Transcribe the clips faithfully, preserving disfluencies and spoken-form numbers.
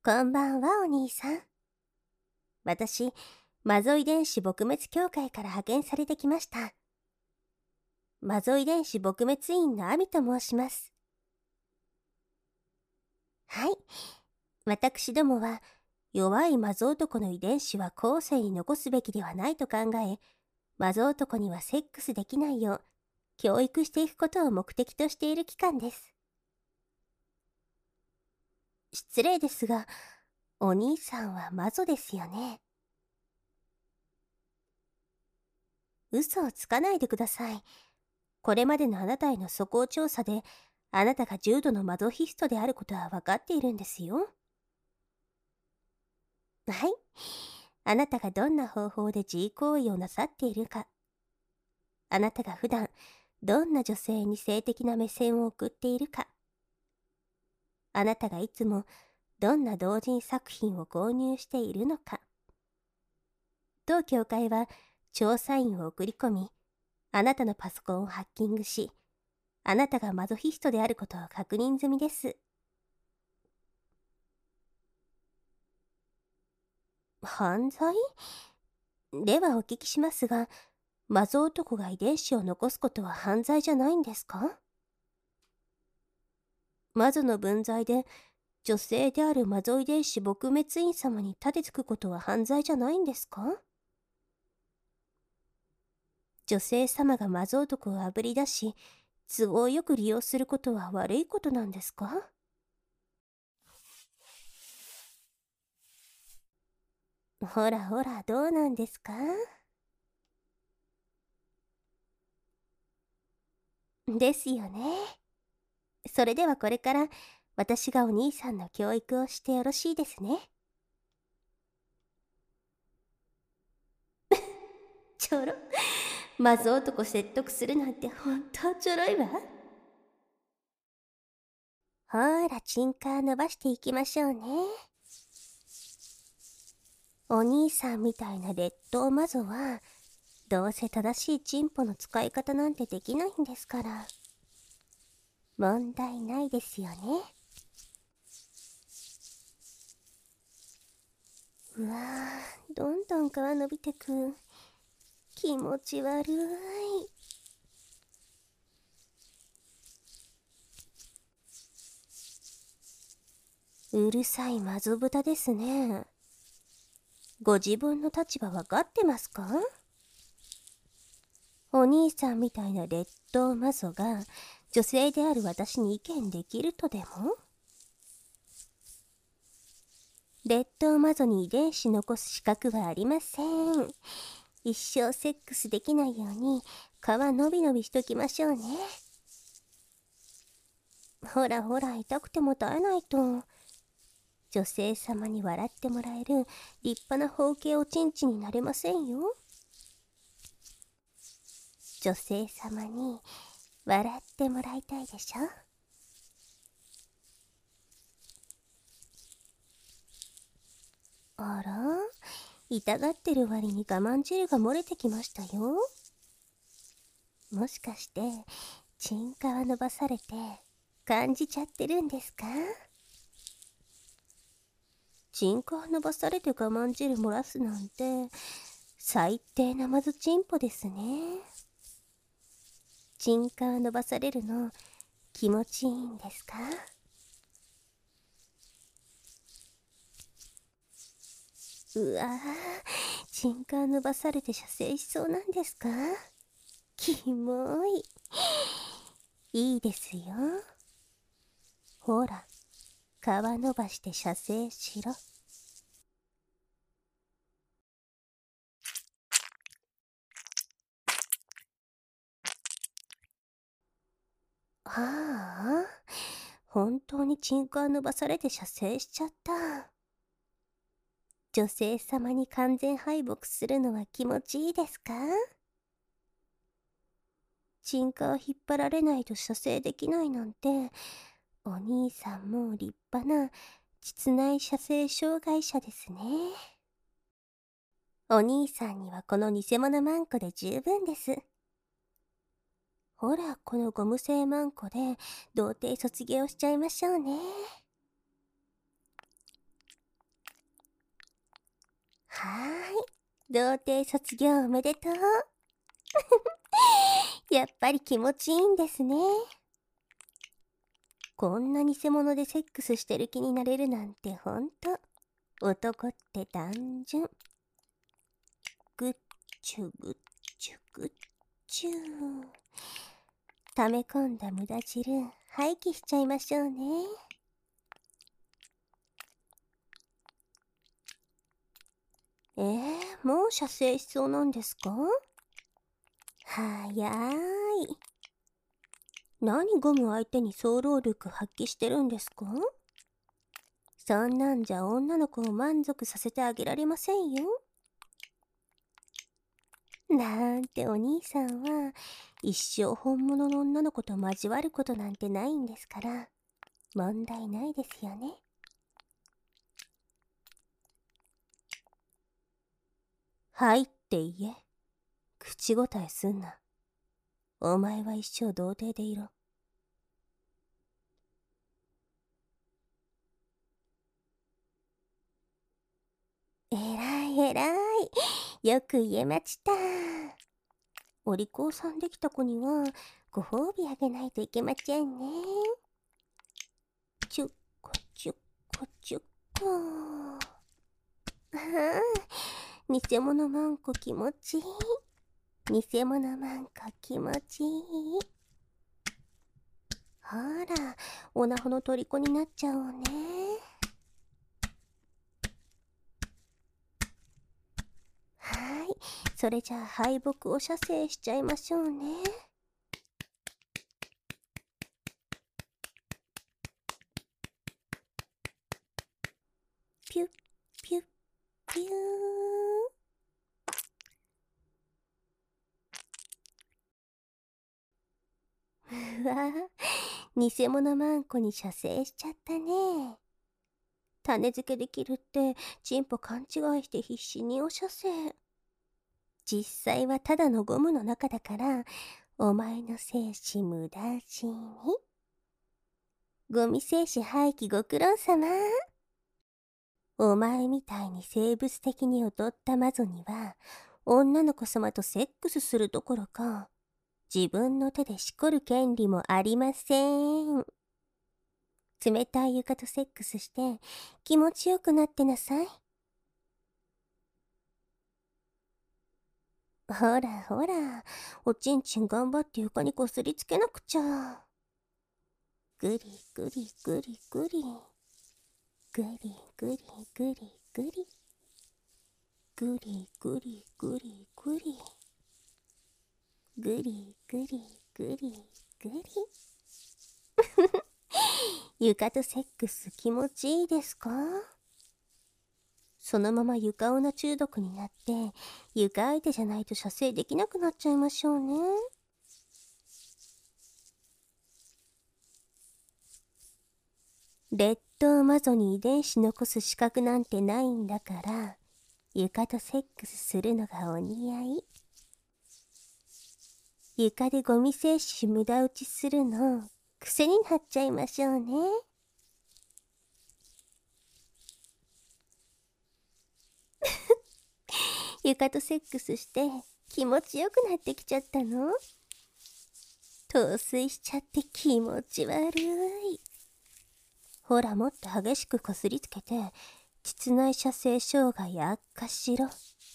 こんばんは、お兄さん。私、マゾ遺伝子撲滅協会から派遣されてきました。マゾ遺伝子撲滅員のアミと申します。はい。私どもは、弱いマゾ男の遺伝子は後世に残すべきではないと考え、マゾ男にはセックスできないよう、教育していくことを目的としている機関です。失礼ですが、お兄さんはマゾですよね。嘘をつかないでください。これまでのあなたへの素行調査で、あなたが重度のマゾヒストであることは分かっているんですよ。はい。あなたがどんな方法で自慰行為をなさっているか。あなたが普段、どんな女性に性的な目線を送っているか。あなたがいつも、どんな同人作品を購入しているのか。当協会は、調査員を送り込み、あなたのパソコンをハッキングし、あなたがマゾヒストであることを確認済みです。犯罪？ではお聞きしますが、マゾ男が遺伝子を残すことは犯罪じゃないんですか？マゾの分際で、女性であるマゾ遺伝子撲滅員様に盾つくことは犯罪じゃないんですか？女性様がマゾ男をあぶり出し、都合よく利用することは悪いことなんですか？ほらほら、どうなんですか？ですよね。それではこれから私がお兄さんの教育をしてよろしいですね。ちょろ。まず男説得するなんて本当ちょろいわ。ほーら、チンカー伸ばしていきましょうね。お兄さんみたいな劣等マゾは、どうせ正しいチンポの使い方なんてできないんですから。問題ないですよね。うわぁ、どんどん皮伸びてく。気持ち悪い。うるさいマゾ豚ですね。ご自分の立場わかってますか？お兄さんみたいな劣等マゾが女性である私に意見できるとでも？劣等マゾに遺伝子残す資格はありません。一生セックスできないように皮のびのびしときましょうね。ほらほら、痛くても耐えないと。女性様に笑ってもらえる立派な包茎おちんちになれませんよ。女性様に笑ってもらいたいでしょ？あら、痛がってる割に我慢汁が漏れてきましたよ。もしかしてチンカワ伸ばされて感じちゃってるんですか？チンカワ伸ばされて我慢汁漏らすなんて最低なまずチンポですね。チンカワ伸ばされるの気持ちいいんですか？うわぁ、チンカワ伸ばされて射精しそうなんですか？キモい。いいですよ。ほら、皮伸ばして射精しろ。はあ、本当にチンカワ伸ばされて射精しちゃった。女性様に完全敗北するのは気持ちいいですか？チンカワ引っ張られないと射精できないなんて、お兄さんも立派な膣内射精障害者ですね。お兄さんにはこの偽物マンコで十分です。ほら、このゴム製マンコで童貞卒業しちゃいましょうね。 はーい。童貞卒業おめでとう。やっぱり気持ちいいんですね。こんな偽物でセックスしてる気になれるなんてほんと。男って単純。ぐっちゅぐっちゅぐっちゅ。溜め込んだ無駄汁、廃棄しちゃいましょうね。えー、もう射精しそうなんですか？はやーい。何ゴム相手に総労力発揮してるんですか？そんなんじゃ女の子を満足させてあげられませんよ。なんてお兄さんは一生本物の女の子と交わることなんてないんですから問題ないですよね。はいって言え。口答えすんな。お前は一生童貞でいろ。えらいえらい。よく言えました。お利口さんできた子にはご褒美あげないといけませんね。ちゅっこちゅっこちゅっこ。はあ、偽物マンコ気持ちいい。偽物マンコ気持ちいい。ほら、オナホの虜になっちゃおうね。はい、それじゃあ敗北を射精しちゃいましょうね。ピュッピュッピュー。うわぁ、偽物マンコに射精しちゃったね。種付けできるってチンポ勘違いして必死にお射精。実際はただのゴムの中だからお前の精子無駄死に。ゴミ精子廃棄ご苦労様。お前みたいに生物的に劣った魔女には女の子様とセックスするどころか自分の手でしこる権利もありません。冷たい床とセックスして気持ちよくなってなさい。ほらほら、おちんちん頑張って床にこすりつけなくちゃ。ぐりぐりぐりぐり。ぐりぐりぐりぐり。ぐりぐりぐりぐり。ぐりぐりぐりぐり。床とセックス気持ちいいですか？そのまま床女中毒になって床相手じゃないと射精できなくなっちゃいましょうね。劣等魔女に遺伝子残す資格なんてないんだから床とセックスするのがお似合い。床でゴミ精子無駄打ちするの癖になっちゃいましょうね。床とセックスして気持ちよくなってきちゃったの？陶酔しちゃって気持ち悪い。ほらもっと激しくこすりつけて膣内射精障害悪化しろ。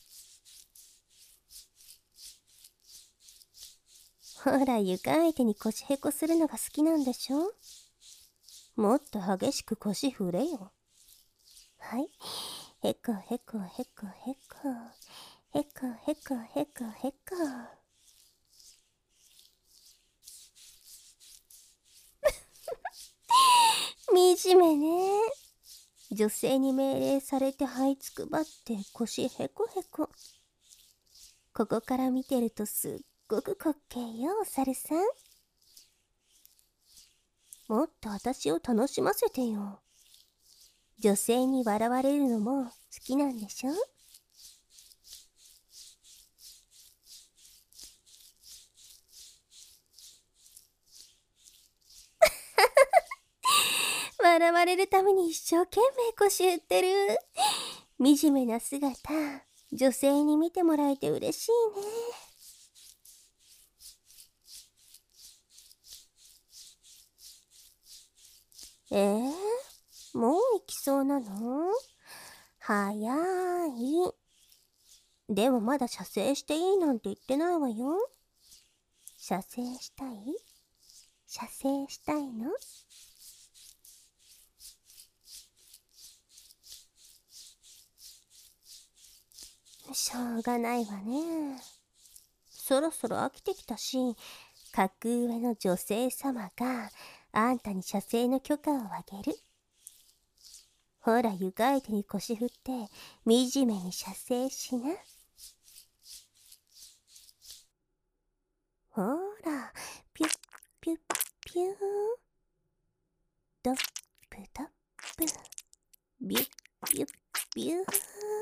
ほら床相手に腰へこするのが好きなんでしょ？もっと激しく腰振れよ。はい、へこへこへこへこへこへこへこへこ。惨めね。女性に命令されて這いつくばって腰へこへこ。ここから見てるとすっごく滑稽よお猿さん。もっと私を楽しませてよ。女性に笑われるのも好きなんでしょ？笑われるために一生懸命腰打ってる。 惨めな姿、女性に見てもらえて嬉しいね。えー、もう行きそうなの？早い。でもまだ射精していいなんて言ってないわよ。射精したい？射精したいの？しょうがないわね。そろそろ飽きてきたし、格上の女性様があんたに射精の許可をあげる。ほら、床相手に腰振って惨めに射精しな。ほら、ピュッピュッピュー。ドップドップ。ビュッビュッビュー。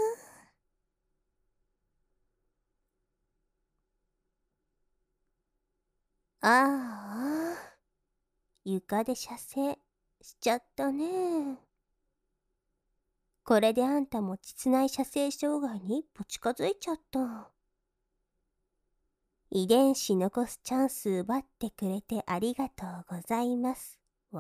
ああ、床で射精しちゃったね。これであんたも膣内射精障害に一歩近づいちゃった。遺伝子残すチャンス奪ってくれてありがとうございますわ。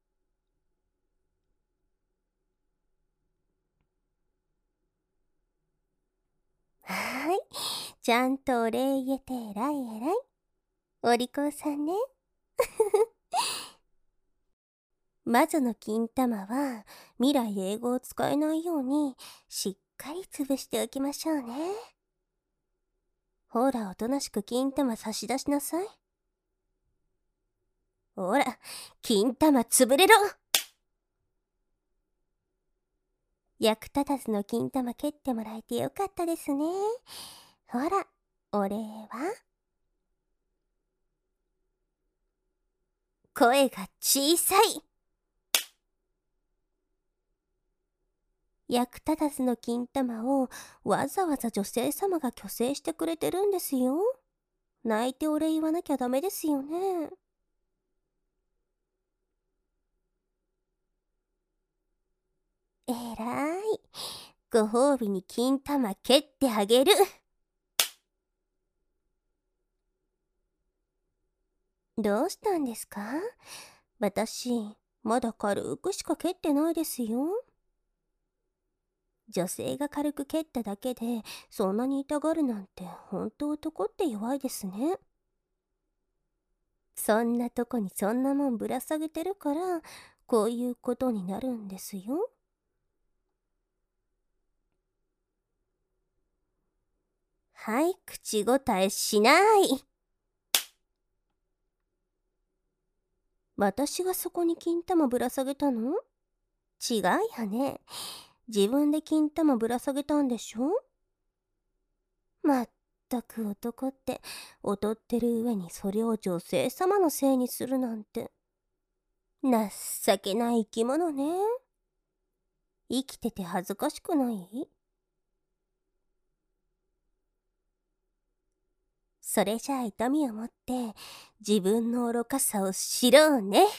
はーい、ちゃんとお礼言えてえらいえらい。お利口さんね。魔女の金玉は未来英語を使えないようにしっかり潰しておきましょうね。ほら、おとなしく金玉差し出しなさい。ほら、金玉潰れろ。役立たずの金玉蹴ってもらえてよかったですね。ほら、お礼は？声が小さい。役立たずの金玉をわざわざ女性様が虚勢してくれてるんですよ。泣いてお礼言わなきゃダメですよね。えらい。ご褒美に金玉蹴ってあげる。どうしたんですか？私、まだ軽くしか蹴ってないですよ。女性が軽く蹴っただけでそんなに痛がるなんて本当男って弱いですね。そんなとこにそんなもんぶら下げてるからこういうことになるんですよ。はい、口答えしない。私がそこに金玉ぶら下げたの？違うよね。自分で金玉ぶら下げたんでしょ？まったく男って劣ってる上にそれを女性様のせいにするなんて情けない生き物ね。生きてて恥ずかしくない？それじゃあ痛みを持って自分の愚かさを知ろうね。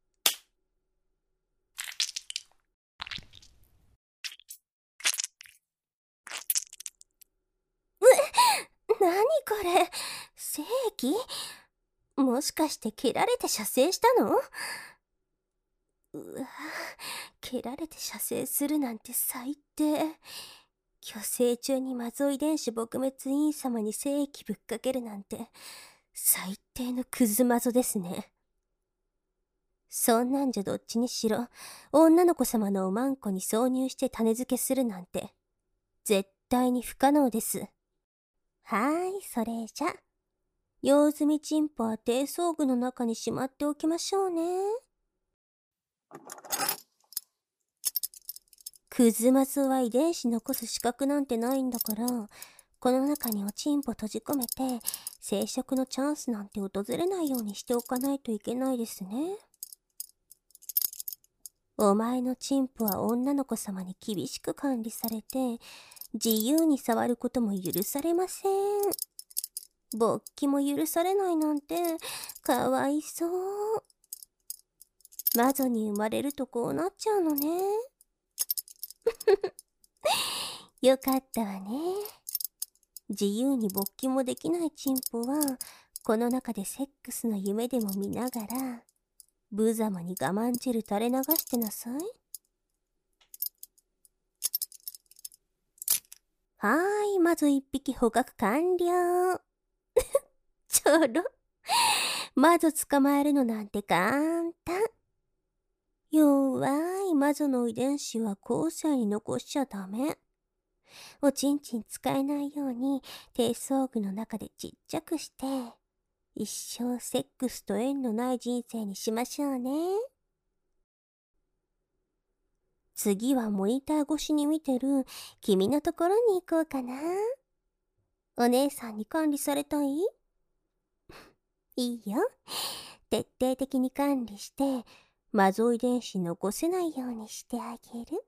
なにこれ、正規？もしかして蹴られて射精したの？うわ、蹴られて射精するなんて最低。虚勢中にマゾ遺伝子撲滅委員様に精液ぶっかけるなんて最低のクズマゾですね。そんなんじゃどっちにしろ女の子様のおまんこに挿入して種付けするなんて絶対に不可能です。はーい、それじゃ用済みチンポは低装具の中にしまっておきましょうね。クズマゾは遺伝子残す資格なんてないんだから、この中におちんぽ閉じ込めて生殖のチャンスなんて訪れないようにしておかないといけないですね。お前のチンポは女の子様に厳しく管理されて自由に触ることも許されません。勃起も許されないなんてかわいそう。魔女に生まれるとこうなっちゃうのね。 よかったわね。自由に勃起もできないチンポは、この中でセックスの夢でも見ながら、無様に我慢汁垂れ流してなさい。はーい、まず一匹捕獲完了。ちょろ。魔女捕まえるのなんて簡単。弱い魔女の遺伝子は後世に残しちゃダメ。おちんちん使えないように低装具の中でちっちゃくして、一生セックスと縁のない人生にしましょうね。次はモニター越しに見てる君のところに行こうかな。お姉さんに管理されたい？いいよ。徹底的に管理して、魔女遺伝子残せないようにしてあげる。